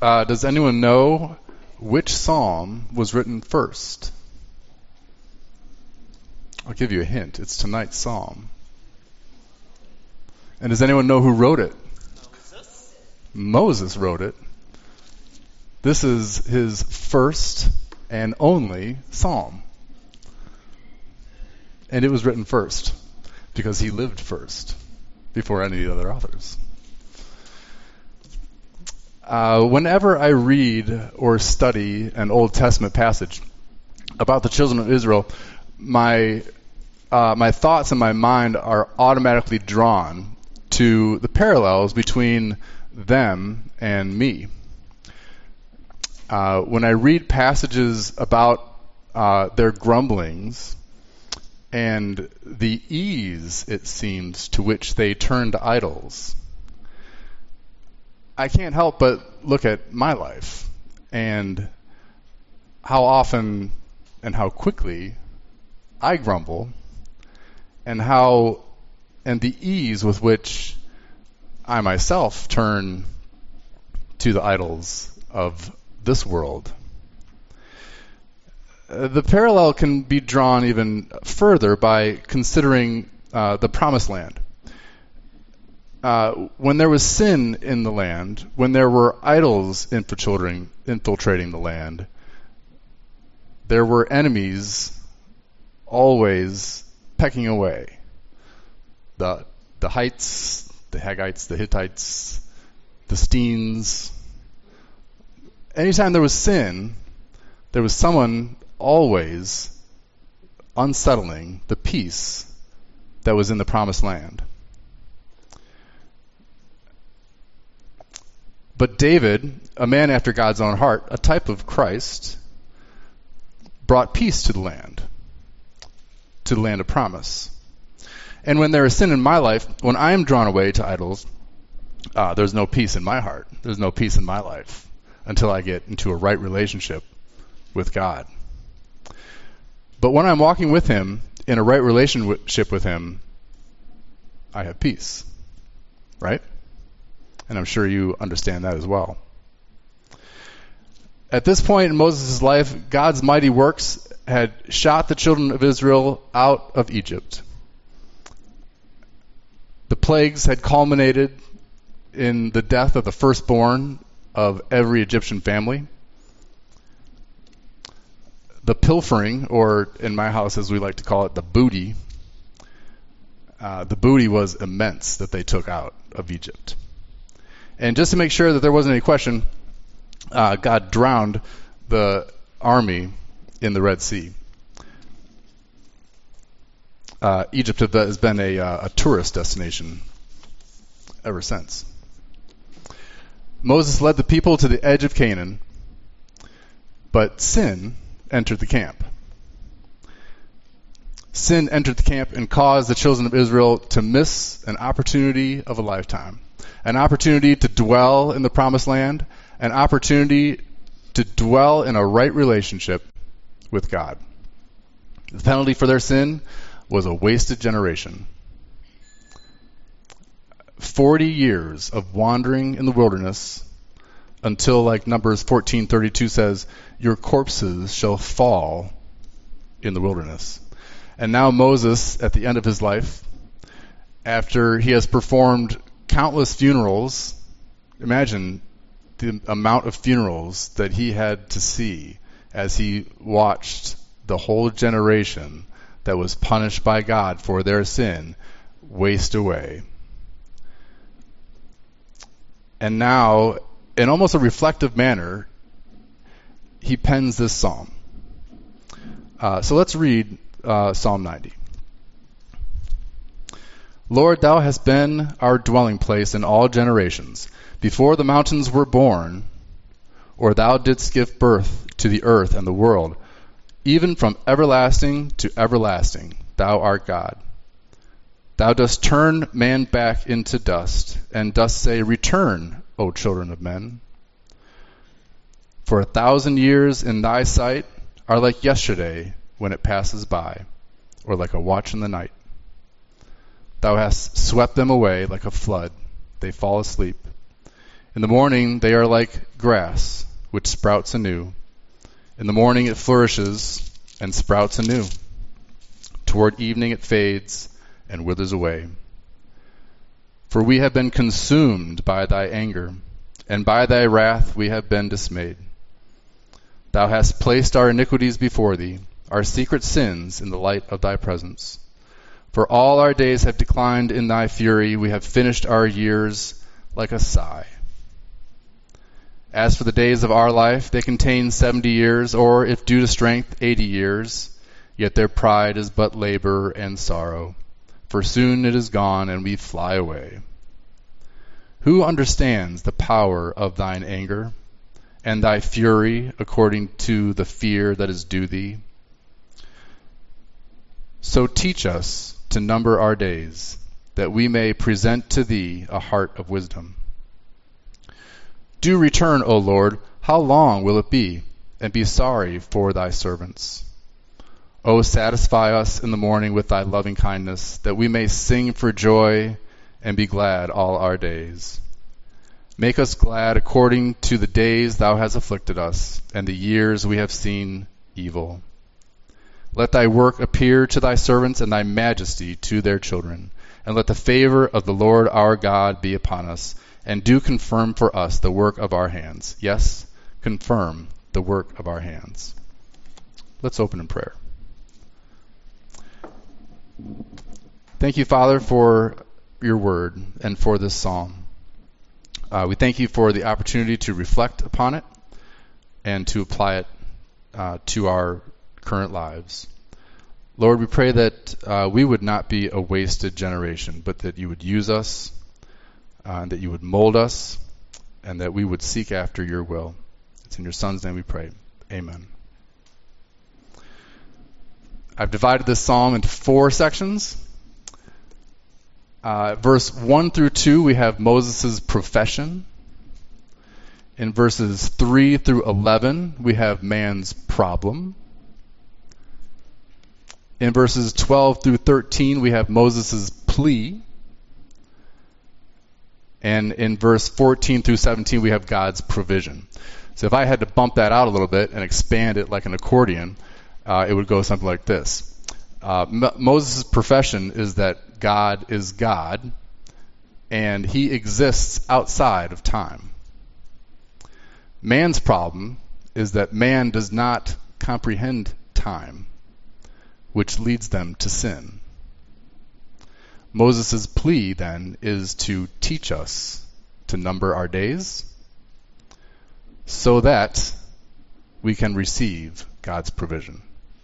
Does anyone know which psalm was written first? I'll give you a hint. It's tonight's psalm. And does anyone know who wrote it? Moses wrote it. This is his first and only psalm. And it was written first because he lived first before any of the other authors. Whenever I read or study an Old Testament passage about the children of Israel, my thoughts and my mind are automatically drawn to the parallels between them and me. When I read passages about their grumblings and the ease, it seems, to which they turn to idols, I can't help but look at my life and how often and how quickly I grumble, and the ease with which I myself turn to the idols of this world. The parallel can be drawn even further by considering the Promised Land. When there was sin in the land, when there were idols infiltrating the land, there were enemies always pecking away. The Hittites, the Haggites, the Hittites, the Steens. Anytime there was sin, there was someone always unsettling the peace that was in the Promised Land. But David, a man after God's own heart, a type of Christ, brought peace to the land of promise. And when there is sin in my life, when I am drawn away to idols, there's no peace in my heart. There's no peace in my life until I get into a right relationship with God. But when I'm walking with Him, in a right relationship with Him, I have peace. Right? And I'm sure you understand that as well. At this point in Moses' life, God's mighty works had shot the children of Israel out of Egypt. The plagues had culminated in the death of the firstborn of every Egyptian family. The pilfering, or in my house as we like to call it, the booty was immense that they took out of Egypt. And just to make sure that there wasn't any question, God drowned the army in the Red Sea. Egypt has been a tourist destination ever since. Moses led the people to the edge of Canaan, but sin entered the camp. Sin entered the camp and caused the children of Israel to miss an opportunity of a lifetime. An opportunity to dwell in the Promised Land, an opportunity to dwell in a right relationship with God. The penalty for their sin was a wasted generation. 40 years of wandering in the wilderness until, like Numbers 14:32 says, your corpses shall fall in the wilderness. And now Moses, at the end of his life, after he has performed countless funerals, imagine the amount of funerals that he had to see as he watched the whole generation that was punished by God for their sin waste away. And now, in almost a reflective manner, he pens this psalm. So let's read Psalm 90. Lord, thou hast been our dwelling place in all generations. Before the mountains were born, or thou didst give birth to the earth and the world, even from everlasting to everlasting, thou art God. Thou dost turn man back into dust, and dost say, return, O children of men. For 1,000 years in thy sight are like yesterday when it passes by, or like a watch in the night. Thou hast swept them away like a flood. They fall asleep. In the morning they are like grass, which sprouts anew. In the morning it flourishes and sprouts anew. Toward evening it fades and withers away. For we have been consumed by thy anger, and by thy wrath we have been dismayed. Thou hast placed our iniquities before thee, our secret sins in the light of thy presence. For all our days have declined in thy fury, we have finished our years like a sigh. As for the days of our life, they contain 70 years, or, if due to strength, 80 years. Yet their pride is but labor and sorrow, for soon it is gone, and we fly away. Who understands the power of thine anger, and thy fury according to the fear that is due thee? So teach us to number our days, that we may present to thee a heart of wisdom. Do return, O Lord, how long will it be? And be sorry for thy servants. O satisfy us in the morning with thy loving kindness, that we may sing for joy and be glad all our days. Make us glad according to the days thou hast afflicted us, and the years we have seen evil. Let thy work appear to thy servants, and thy majesty to their children. And let the favor of the Lord our God be upon us, and do confirm for us the work of our hands. Yes, confirm the work of our hands. Let's open in prayer. Thank you, Father, for your word and for this psalm. We thank you for the opportunity to reflect upon it and to apply it to our current lives. Lord, we pray that we would not be a wasted generation, but that you would use us, and that you would mold us, and that we would seek after your will. It's in your Son's name we pray. Amen. I've divided this psalm into 4 sections. Verse 1 through 2, we have Moses' profession. In verses 3 through 11, we have man's problem. In verses 12 through 13, we have Moses' plea. And in verse 14 through 17, we have God's provision. So if I had to bump that out a little bit and expand it like an accordion, it would go something like this. Moses' profession is that God is God, and he exists outside of time. Man's problem is that man does not comprehend time, which leads them to sin. Moses' plea, then, is to teach us to number our days so that we can receive God's provision.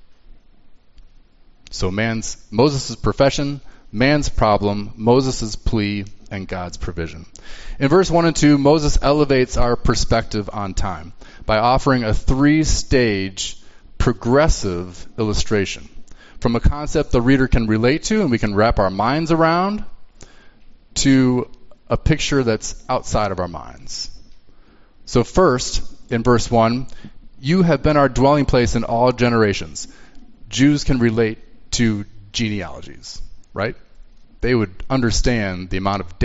So Moses' profession, man's problem, Moses' plea, and God's provision. In verse 1 and 2, Moses elevates our perspective on time by offering a 3-stage progressive illustration from a concept the reader can relate to and we can wrap our minds around to a picture that's outside of our minds. So first, in verse 1, you have been our dwelling place in all generations. Jews can relate to genealogies, right? They would understand the amount of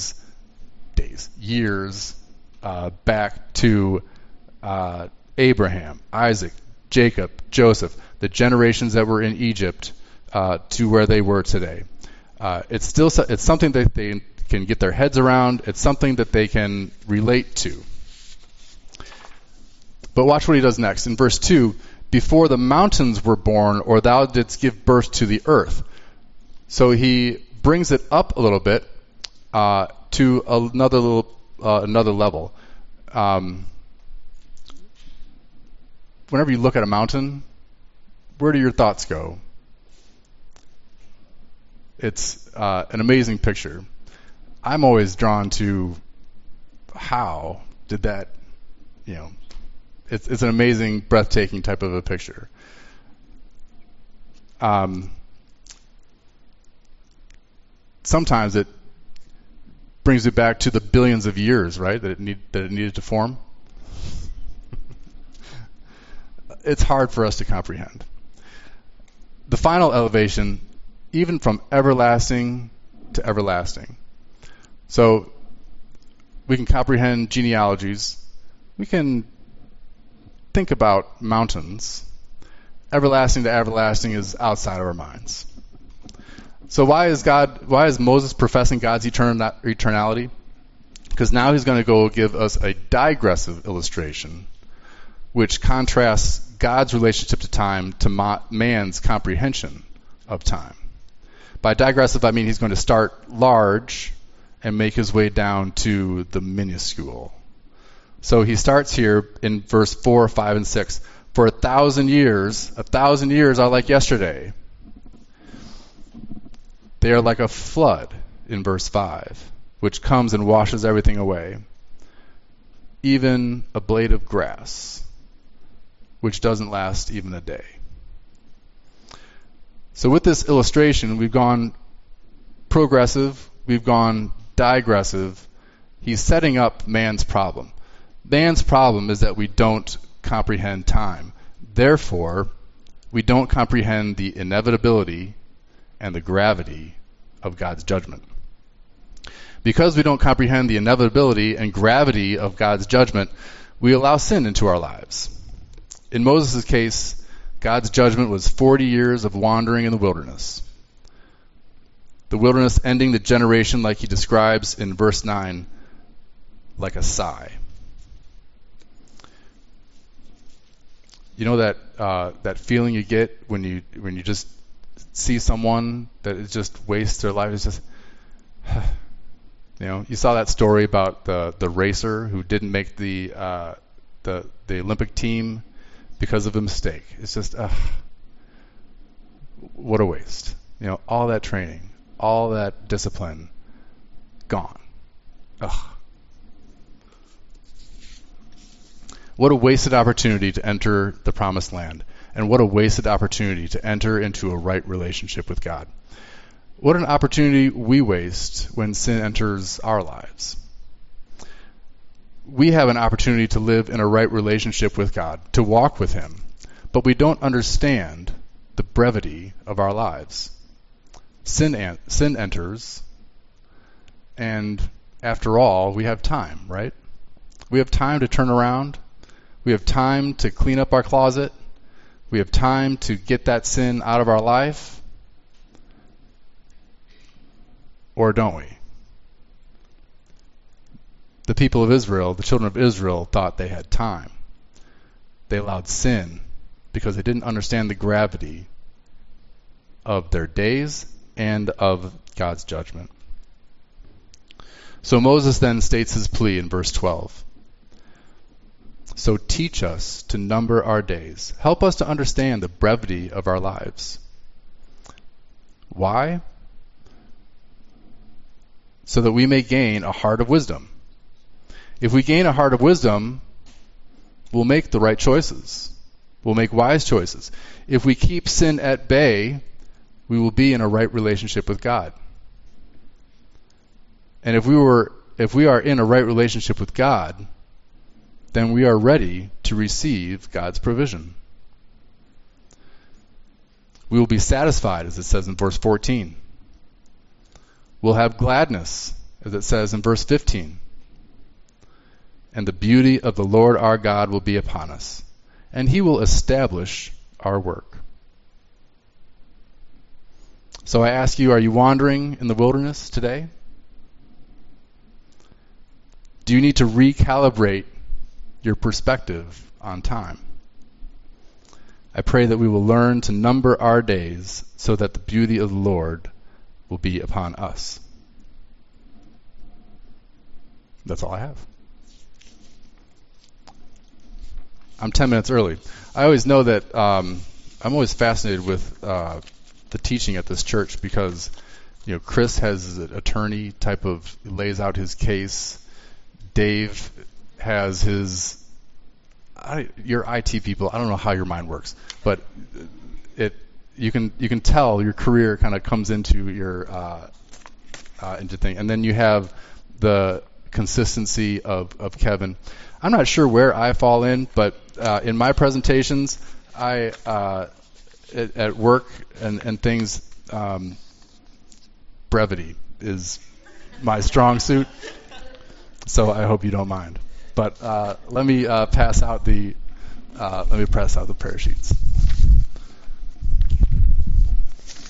years back to Abraham, Isaac, Jacob, Joseph, the generations that were in Egypt to where they were today. It's something that they can get their heads around. It's something that they can relate to. But watch what he does next. In verse 2, before the mountains were born, or thou didst give birth to the earth. So he brings it up a little bit to another level. Whenever you look at a mountain, where do your thoughts go? It's an amazing picture. I'm always drawn to how did that, it's an amazing, breathtaking type of a picture. Sometimes it brings it back to the billions of years, right, that it needed to form. It's hard for us to comprehend. The final elevation, even from everlasting to everlasting. So We can comprehend genealogies. We can think about mountains. Everlasting to everlasting is outside of our minds. So why is Moses professing God's eternality? Because now he's going to go give us a digressive illustration which contrasts God's relationship to time to man's comprehension of time. By digressive, I mean he's going to start large and make his way down to the minuscule. So he starts here in verse 4, 5, and 6. For 1,000 years are like yesterday. They are like a flood in verse 5, which comes and washes everything away. Even a blade of grass, which doesn't last even a day. So with this illustration, we've gone progressive, we've gone digressive. He's setting up man's problem. Man's problem is that we don't comprehend time. Therefore, we don't comprehend the inevitability and the gravity of God's judgment. Because we don't comprehend the inevitability and gravity of God's judgment, we allow sin into our lives. In Moses' case, God's judgment was 40 years of wandering in the wilderness. The wilderness ending the generation like he describes in verse 9, like a sigh. You know that feeling you get when you just see someone that is just wastes their life. It's just, you saw that story about the racer who didn't make the Olympic team because of a mistake. It's just, what a waste. All that training, all that discipline, gone. Ugh. What a wasted opportunity to enter the promised land. And what a wasted opportunity to enter into a right relationship with God. What an opportunity we waste when sin enters our lives. We have an opportunity to live in a right relationship with God, to walk with Him, but we don't understand the brevity of our lives. Sin enters, and after all, we have time, right? We have time to turn around. We have time to clean up our closet. We have time to get that sin out of our life. Or don't we? The people of Israel, the children of Israel, thought they had time. They allowed sin because they didn't understand the gravity of their days and of God's judgment. So Moses then states his plea in verse 12. So teach us to number our days. Help us to understand the brevity of our lives. Why? So that we may gain a heart of wisdom. If we gain a heart of wisdom, we'll make the right choices. We'll make wise choices. If we keep sin at bay, we will be in a right relationship with God. And if we are in a right relationship with God, then we are ready to receive God's provision. We will be satisfied, as it says in verse 14. We'll have gladness, as it says in verse 15. And the beauty of the Lord our God will be upon us, and He will establish our work. So I ask you, are you wandering in the wilderness today? Do you need to recalibrate your perspective on time? I pray that we will learn to number our days so that the beauty of the Lord will be upon us. That's all I have. I'm 10 minutes early. I always know that I'm always fascinated with the teaching at this church because, Chris has an attorney type of lays out his case. Dave has his. Your IT people. I don't know how your mind works, but you can tell your career kind of comes into your into thing, and then you have the consistency of Kevin. I'm not sure where I fall in, but in my presentations, at work and things, brevity is my strong suit. So I hope you don't mind. But let me pass out the prayer sheets.